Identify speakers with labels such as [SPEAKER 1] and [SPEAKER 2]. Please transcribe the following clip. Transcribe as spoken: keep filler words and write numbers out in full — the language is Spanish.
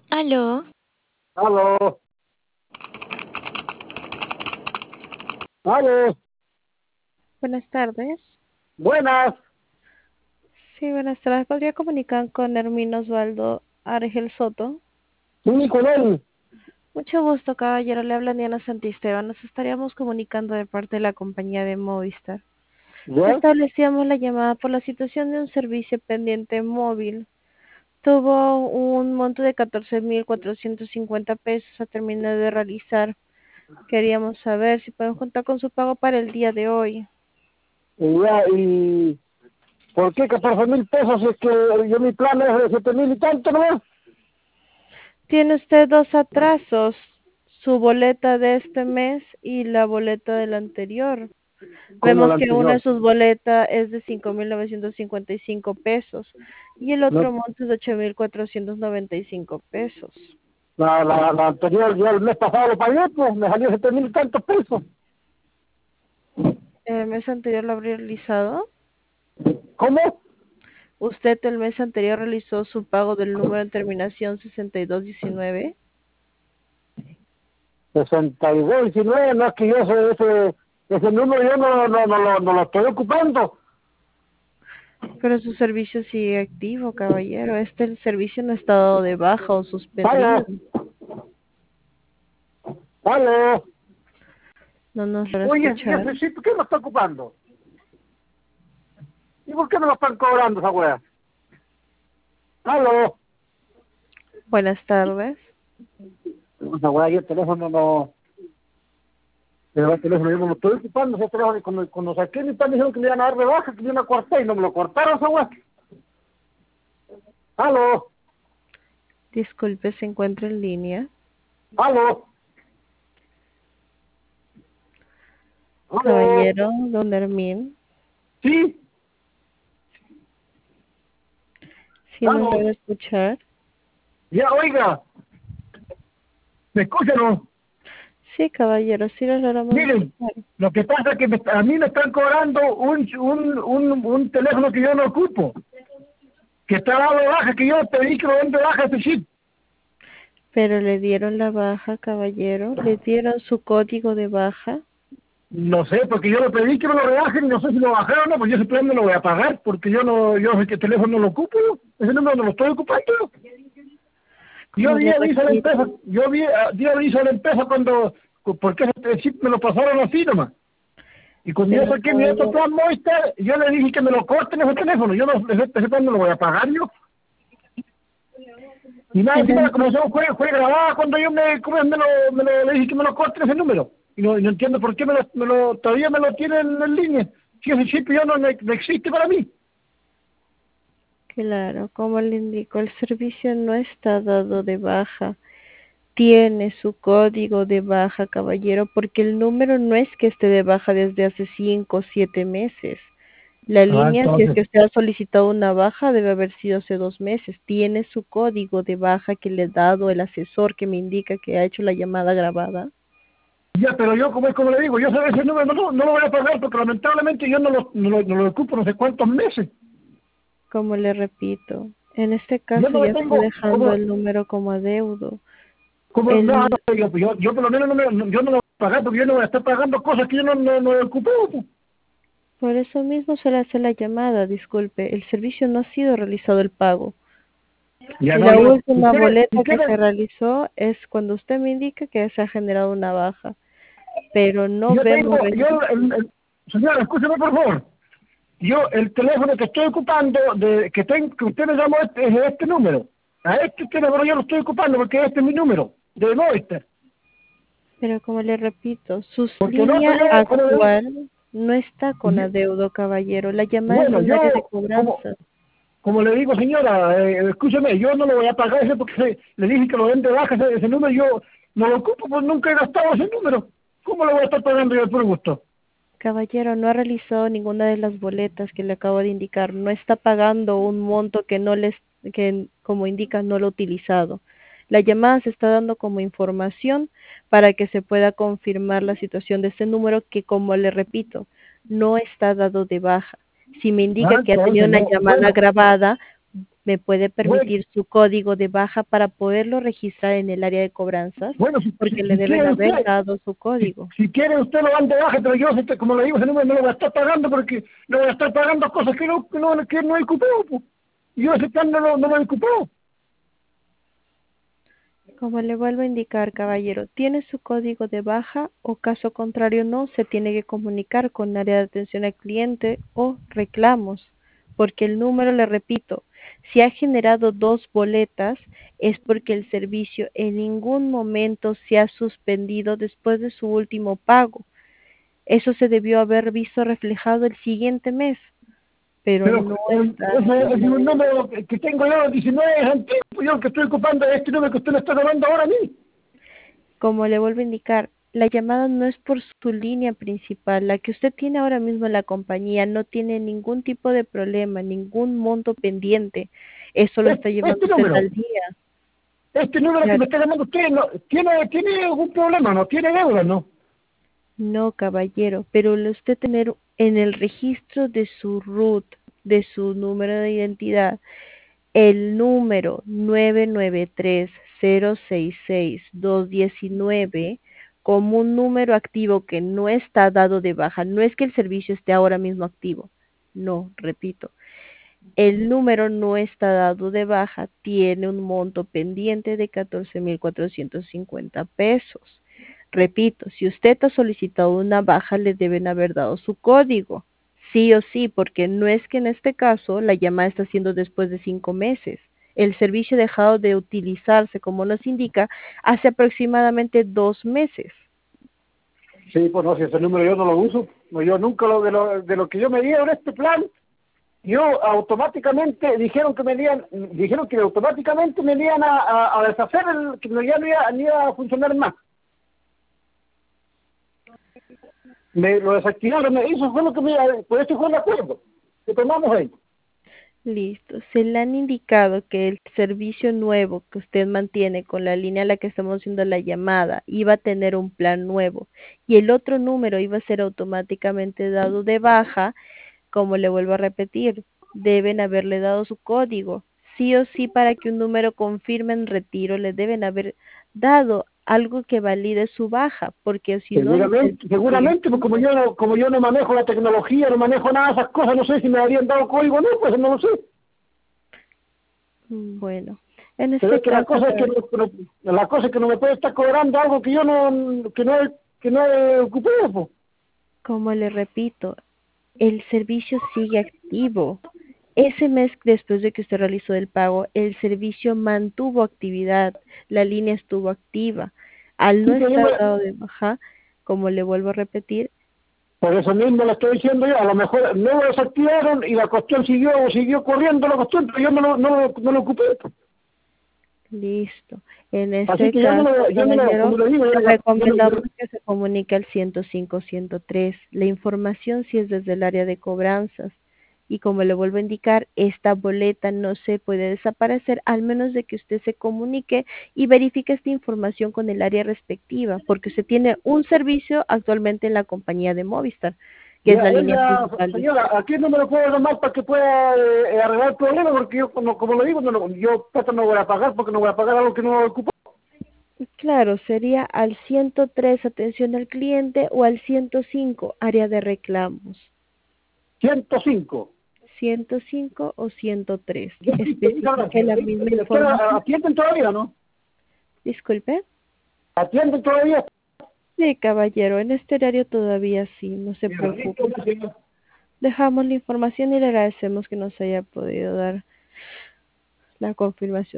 [SPEAKER 1] Aló,
[SPEAKER 2] Aló, aló,
[SPEAKER 1] buenas tardes.
[SPEAKER 2] buenas,
[SPEAKER 1] Sí, buenas tardes. ¿Podría comunicar con Hermino Osvaldo Argel Soto?
[SPEAKER 2] sí, con él,
[SPEAKER 1] Mucho gusto, caballero. Le habla Diana Santisteban. Nos estaríamos comunicando de parte de la compañía de Movistar.
[SPEAKER 2] ¿ya?
[SPEAKER 1] Establecíamos la llamada por la situación de un servicio pendiente móvil. Tuvo un monto de catorce mil cuatrocientos cincuenta pesos a terminar de realizar. Queríamos saber si podemos contar con su pago para el día de hoy.
[SPEAKER 2] Y ya, y ¿por qué catorce mil pesos? Es que yo mi plan es de siete mil y tanto, ¿no?
[SPEAKER 1] Tiene usted dos atrasos, su boleta de este mes y la boleta del anterior.
[SPEAKER 2] Como el
[SPEAKER 1] Vemos que una de
[SPEAKER 2] anterior.
[SPEAKER 1] sus boletas es de cinco mil novecientos cincuenta y cinco pesos y el
[SPEAKER 2] No,
[SPEAKER 1] otro monto es de ocho mil cuatrocientos noventa y cinco pesos.
[SPEAKER 2] la, la, la anterior, yo el mes pasado lo pagué, pues me salió siete mil y tantos pesos.
[SPEAKER 1] ¿El mes anterior lo habría realizado?
[SPEAKER 2] ¿Cómo?
[SPEAKER 1] ¿Usted el mes anterior realizó su pago del número de terminación sesenta y dos diecinueve?
[SPEAKER 2] sesenta y dos, diecinueve, no es que yo ese, ese, ese número yo no, no, no, lo- no lo estoy ocupando.
[SPEAKER 1] Pero su servicio sigue activo, caballero. Este el servicio no está dado de baja o suspendido.
[SPEAKER 2] Aló, aló.
[SPEAKER 1] No nos logra
[SPEAKER 2] Oye, ¿y
[SPEAKER 1] escuchar.
[SPEAKER 2] ese sí, por qué lo está ocupando? ¿Y por qué me lo están cobrando esa wea? Aló.
[SPEAKER 1] Buenas tardes.
[SPEAKER 2] Esa weá, yo el teléfono no, pero el teléfono yo no lo estoy ocupando, ese teléfono, y cuando, cuando saqué mi plan dijeron que me iban a dar de baja, que yo me corté y no me lo cortaron esa weá. Aló,
[SPEAKER 1] Disculpe, se encuentra en línea.
[SPEAKER 2] aló, aló,
[SPEAKER 1] Caballero, don Hermín,
[SPEAKER 2] sí,
[SPEAKER 1] si nos
[SPEAKER 2] aló,
[SPEAKER 1] logra escuchar.
[SPEAKER 2] ya oiga, ¿me escuchan o no?
[SPEAKER 1] Sí, caballero, sí lo logramos
[SPEAKER 2] Miren,
[SPEAKER 1] escuchar.
[SPEAKER 2] lo que pasa es que me- a mí me están cobrando un, un, un, un teléfono que yo no ocupo, que está dado de baja, que yo pedí que lo den de baja ese chip.
[SPEAKER 1] Pero le dieron la baja, caballero. Le dieron su código de baja.
[SPEAKER 2] No sé, porque yo le pedí que me lo rebajen y no sé si lo bajaron o no, pues yo ese plan no lo voy a pagar, porque yo no, yo ese teléfono no lo ocupo, yo. Ese número no lo estoy ocupando. Yo, yo
[SPEAKER 1] Como
[SPEAKER 2] di
[SPEAKER 1] le
[SPEAKER 2] aviso a la empresa,
[SPEAKER 1] repito,
[SPEAKER 2] yo vi, ah, di aviso a la empresa cuando, porque ese chip me lo pasaron así nomás. Y cuando yo
[SPEAKER 1] pero
[SPEAKER 2] saqué mi otro
[SPEAKER 1] caballero,
[SPEAKER 2] plan Movistar, yo le dije que me lo corten ese teléfono, yo no, ese, ese plan no lo voy a pagar yo. Y nada,
[SPEAKER 1] en
[SPEAKER 2] encima la
[SPEAKER 1] el-
[SPEAKER 2] conversación fue, fue grabada cuando yo me, ¿cómo es? me, lo, me lo, le dije que me lo corten ese número. Y no, y no entiendo por qué me lo, me lo, todavía me lo tienen en línea. Si ese chip ya no, no no existe para mí.
[SPEAKER 1] claro, como le indico, el servicio no está dado de baja. Tiene su código de baja, caballero, porque el número no es que esté de baja desde hace cinco o siete meses. La
[SPEAKER 2] Ah,
[SPEAKER 1] línea, si es
[SPEAKER 2] entonces.
[SPEAKER 1] que usted ha solicitado una baja, debe haber sido hace dos meses. Tiene su código de baja que le ha dado el asesor que me indica que ha hecho la llamada grabada.
[SPEAKER 2] Ya, pero yo, como es como le digo, yo sé ese número no, no lo voy a pagar porque lamentablemente yo no lo, no lo, no lo ocupo no sé cuántos meses.
[SPEAKER 1] Como le repito, en este
[SPEAKER 2] Yo
[SPEAKER 1] caso
[SPEAKER 2] no le
[SPEAKER 1] ya estoy
[SPEAKER 2] tengo,
[SPEAKER 1] dejando
[SPEAKER 2] como,
[SPEAKER 1] el número como adeudo.
[SPEAKER 2] como, no,
[SPEAKER 1] El,
[SPEAKER 2] no, yo, yo, yo por lo menos no me, no- yo no lo voy a pagar porque yo no voy a estar pagando cosas que yo no, no, no ocupo. Pues.
[SPEAKER 1] por eso mismo se le hace la llamada, disculpe, el servicio no ha sido realizado el pago.
[SPEAKER 2] Ya no,
[SPEAKER 1] La
[SPEAKER 2] yo, si
[SPEAKER 1] última
[SPEAKER 2] quiere, si
[SPEAKER 1] boleta que
[SPEAKER 2] quiere,
[SPEAKER 1] se realizó es cuando usted me indica que se ha generado una baja, pero no
[SPEAKER 2] yo tengo,
[SPEAKER 1] vemos
[SPEAKER 2] yo,
[SPEAKER 1] registro.
[SPEAKER 2] el, el- señora, escúcheme por favor. Yo, el teléfono que estoy ocupando, de, que, ten, que usted me llamó, este, es este número. A este teléfono yo lo estoy ocupando porque este es mi número, de Movistar.
[SPEAKER 1] Pero como le repito, su
[SPEAKER 2] Porque el otro
[SPEAKER 1] línea
[SPEAKER 2] yo, como le
[SPEAKER 1] actual no está con
[SPEAKER 2] digo,
[SPEAKER 1] adeudo, caballero. La llamada es
[SPEAKER 2] bueno,
[SPEAKER 1] del
[SPEAKER 2] yo,
[SPEAKER 1] área de
[SPEAKER 2] como,
[SPEAKER 1] cobranza.
[SPEAKER 2] como le digo, señora, eh, escúcheme, yo no lo voy a pagar ese porque se- le dije que lo den de baja ese, ese número, yo no lo ocupo, pues nunca he gastado ese número. ¿Cómo lo voy a estar pagando yo por gusto?
[SPEAKER 1] Caballero, no ha realizado ninguna de las boletas que le acabo de indicar. No está pagando un monto que no les, que como indica no lo ha utilizado. La llamada se está dando como información para que se pueda confirmar la situación de este número que, como le repito, no está dado de baja. Si me
[SPEAKER 2] Ah,
[SPEAKER 1] indica que ha tenido
[SPEAKER 2] entonces,
[SPEAKER 1] una
[SPEAKER 2] no,
[SPEAKER 1] llamada
[SPEAKER 2] bueno,
[SPEAKER 1] grabada, ¿Me puede
[SPEAKER 2] Bueno,
[SPEAKER 1] permitir su código de baja para poderlo registrar en el área de cobranzas?
[SPEAKER 2] bueno, si, si,
[SPEAKER 1] Porque le
[SPEAKER 2] si
[SPEAKER 1] deben
[SPEAKER 2] quiere
[SPEAKER 1] haber
[SPEAKER 2] usted,
[SPEAKER 1] dado su
[SPEAKER 2] si,
[SPEAKER 1] código.
[SPEAKER 2] si quiere usted lo dan de baja, pero yo, este, como le digo, ese número no lo voy a estar pagando porque no voy a estar pagando cosas que no, que no, que no he ocupado, pues. Y yo ese plan no lo, no lo he ocupado.
[SPEAKER 1] Como le vuelvo a indicar, caballero, ¿tiene su código de baja o caso contrario no? Se tiene que comunicar con el área de atención al cliente o reclamos, porque el número, le repito, si ha generado dos boletas es porque el servicio en ningún momento se ha suspendido después de su último pago. Eso se debió haber visto reflejado el siguiente mes, pero
[SPEAKER 2] Pero
[SPEAKER 1] no
[SPEAKER 2] eh,
[SPEAKER 1] está
[SPEAKER 2] ese
[SPEAKER 1] así.
[SPEAKER 2] es un número que que tengo yo, diecinueve, es antiguo, yo el que estoy ocupando es este número que usted me está llamando ahora a mí.
[SPEAKER 1] Como le vuelvo a indicar, la llamada no es por su línea principal. La que usted tiene ahora mismo en la compañía no tiene ningún tipo de problema, ningún monto pendiente. Eso lo
[SPEAKER 2] Es-
[SPEAKER 1] está llevando
[SPEAKER 2] Este
[SPEAKER 1] usted
[SPEAKER 2] número,
[SPEAKER 1] al día.
[SPEAKER 2] este número que
[SPEAKER 1] Claro.
[SPEAKER 2] me está llamando usted, no, ¿tiene, tiene algún problema? ¿No tiene deuda, no?
[SPEAKER 1] No, caballero, pero al usted tener en el registro de su R U T, de su número de identidad, el número nueve nueve tres cero seis seis dos uno nueve como un número activo que no está dado de baja. No es que el servicio esté ahora mismo activo. No, repito. El número no está dado de baja, tiene un monto pendiente de catorce mil cuatrocientos cincuenta pesos. Repito, si usted ha solicitado una baja, le deben haber dado su código. Sí o sí, porque no es que en este caso la llamada está siendo después de cinco meses. El servicio ha dejado de utilizarse, como nos indica, hace aproximadamente dos meses.
[SPEAKER 2] Sí, pues no, si ese número yo no lo uso. No, yo nunca lo de, lo de lo que yo me dieron este plan, yo automáticamente dijeron que me dieran, dijeron que automáticamente me iban a, a, a deshacer el, que no- ya no iba, no iba a funcionar más. Me lo desactivaron, me, eso fue lo que me, por eso fue el acuerdo que tomamos ahí.
[SPEAKER 1] Listo. Se le han indicado que el servicio nuevo que usted mantiene con la línea a la que estamos haciendo la llamada iba a tener un plan nuevo y el otro número iba a ser automáticamente dado de baja. Como le vuelvo a repetir, deben haberle dado su código. Sí o sí, para que un número confirme en retiro, le deben haber dado algo que valide su baja, porque si no, el
[SPEAKER 2] Seguramente,
[SPEAKER 1] servicio sigue
[SPEAKER 2] seguramente, pues como
[SPEAKER 1] activo.
[SPEAKER 2] yo no, como yo no manejo la tecnología, no manejo nada de esas cosas, no sé si me habían dado código o no, pues no lo sé.
[SPEAKER 1] Mm, Bueno, en
[SPEAKER 2] Pero
[SPEAKER 1] este
[SPEAKER 2] es que la
[SPEAKER 1] caso,
[SPEAKER 2] cosa es que no, no- la cosa es que no me puede estar cobrando algo que yo no, que no, he- que no he ocupado, pues.
[SPEAKER 1] como le repito, el servicio sigue activo. Ese mes después de que usted realizó el pago, el servicio mantuvo actividad, la línea estuvo activa. Al
[SPEAKER 2] Sí,
[SPEAKER 1] no
[SPEAKER 2] pero yo
[SPEAKER 1] estar
[SPEAKER 2] me-
[SPEAKER 1] dado de baja, como le vuelvo a repetir,
[SPEAKER 2] por eso mismo le estoy diciendo yo, a lo mejor no lo desactivaron y la cuestión siguió, siguió corriendo la cuestión, pero yo no lo, no, lo- no lo ocupé.
[SPEAKER 1] listo. En
[SPEAKER 2] Así
[SPEAKER 1] este
[SPEAKER 2] que yo no
[SPEAKER 1] caso,
[SPEAKER 2] lo, yo no lo,
[SPEAKER 1] caballero,
[SPEAKER 2] como le digo, yo,
[SPEAKER 1] le
[SPEAKER 2] la- yo no,
[SPEAKER 1] recomendamos
[SPEAKER 2] yo-
[SPEAKER 1] que se comunique al ciento cinco, ciento tres. La información sí es desde el área de cobranzas. Y como le vuelvo a indicar, esta boleta no se puede desaparecer al menos de que usted se comunique y verifique esta información con el área respectiva, porque usted tiene un servicio actualmente en la compañía de Movistar, que es la
[SPEAKER 2] ya,
[SPEAKER 1] línea
[SPEAKER 2] ella,
[SPEAKER 1] principal de
[SPEAKER 2] señora,
[SPEAKER 1] usted.
[SPEAKER 2] aquí no me lo puedo llamar para que pueda eh, arreglar el problema, porque yo, como, como le digo, no, lo- yo plata no voy a pagar, porque no voy a pagar algo que no ocupo.
[SPEAKER 1] Claro, sería al ciento tres, atención al cliente, o al ciento cinco, área de reclamos.
[SPEAKER 2] ciento cinco.
[SPEAKER 1] ciento cinco o ciento tres.
[SPEAKER 2] Ya, listo, muchas
[SPEAKER 1] Especifique
[SPEAKER 2] gracias.
[SPEAKER 1] la
[SPEAKER 2] ¿Sí?
[SPEAKER 1] misma
[SPEAKER 2] ¿Ustedes
[SPEAKER 1] información.
[SPEAKER 2] atienden todavía, no?
[SPEAKER 1] Disculpe.
[SPEAKER 2] ¿Atienden todavía?
[SPEAKER 1] Sí, caballero, en este horario todavía sí, no se
[SPEAKER 2] Ya, listo,
[SPEAKER 1] preocupe.
[SPEAKER 2] gracias.
[SPEAKER 1] Dejamos la información y le agradecemos que nos haya podido dar la confirmación.